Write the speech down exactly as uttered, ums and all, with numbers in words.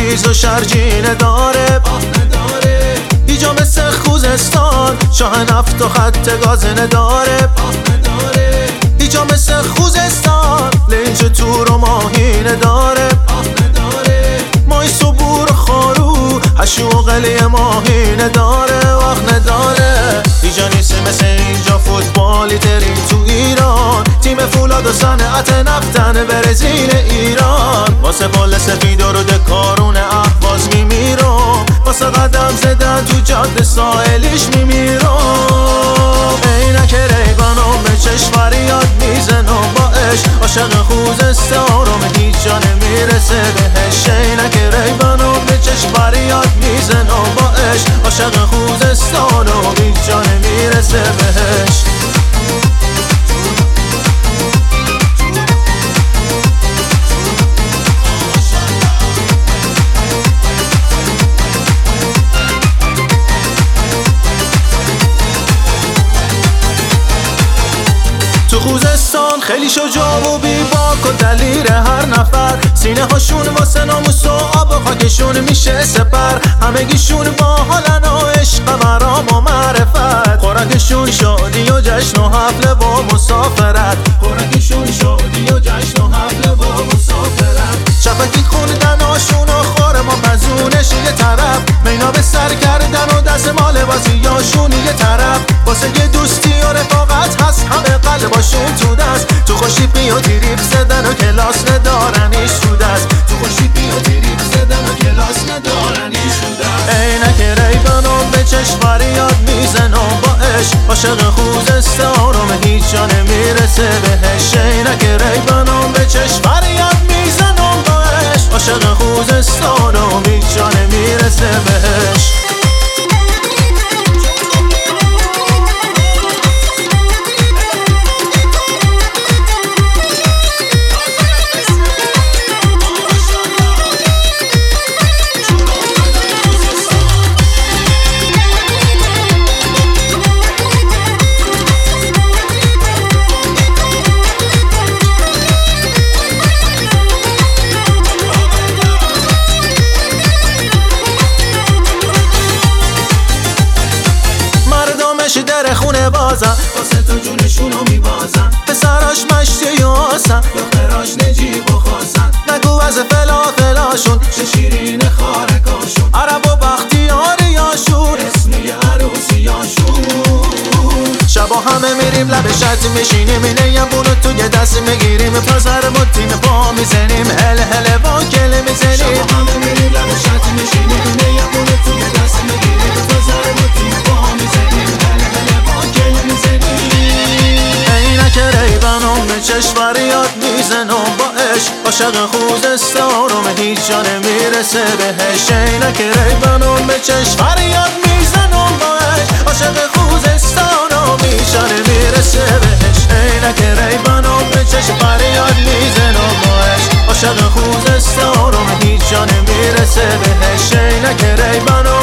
تیز و شرجینه داره، اینجا مثل خوزستان شاه نفت و خط گازنه داره، اینجا مثل خوزستان لنج تور و ماهینه داره، مای صبور و خارو هشو و قلیه ماهینه داره، وقت نداره. اینجا نیست مثل اینجا فوتبالی ترین تو ایران، تیم فولاد و صنعت نفتن برزیل ایران، واسه بال سفید و رود کارون اهواز میمیرم، واسه قدم زدن تو جاده ساحلیش میمیرم. عینک ریبانم به چشم فریاد میزنم با عشق، عاشق خوزستانم هیچ جا نمیرسه بهش. عینک ریبانم به چشم فریاد میزنم با عشق، عاشق خوزستانم هیچ جا نمیرسه بهش. تو خوزستان خیلی شجاع و بیباک و دلیر هر نفر، سینه هاشون واسه ناموس و آب و خاکشون میشه سپر، همگیشون با حالن و عشق و مرام و معرفت، خوراکشون شادی و جشن و حفله و مسافرت، خوراکشون شادی و جشن و حفله و مسافرت. شفقی خوندناشون و خور ما پزونش یه طرف، مینا به سر کردن و دست مال بازیاشون یه طرف، واسه یه دوستی و رفاقت هست همه قلباشون تو دست، تو خوشی بیا تریپ زدن و کلاس ندارنیش تو دست، تو خوشی بیا تریپ زدن و کلاس ندارنیش تو دست. عینک ریبانم به چشم فریاد میزنم با عشق، عاشق خوزستانم هیچ جا نمیرسه بهش. عینک ریبانم به چشم فریاد میزنم با عشق، عاشق خوزستانم هیچ جا نمیرسه بهش. در خونه بازن واسه تو جونشونو میبازن، پسراش مشتی و آسن دختراش نجیب و خواستن، نگو از فلافلاشون چه شیرین خارکاشون، عرب و بختیاریاشون اسمی عروسیاشون. شبا همه میریم لب شرطی میشینیم، اینه یم بونو توی دست میگیریم، پازر مدین پا میزنیم، هل هل با کل میزنیم. شبا همه میریم لب شرطی میشینیم، اینه یم بونو توی دست میگیریم، پازر مدین پا میزنیم، چشم فریاد میزنم با عشق، عاشق خوزستانم هیچ جا نمیرسه بهش. عینک ریبانم به چشم فریاد میزنم با عشق، عاشق خوزستانم هیچ جا نمیرسه بهش. عینک ریبانم به چشم فریاد میزنم با عشق، عاشق خوزستانم هیچ جا نمیرسه بهش. عینک ریبانم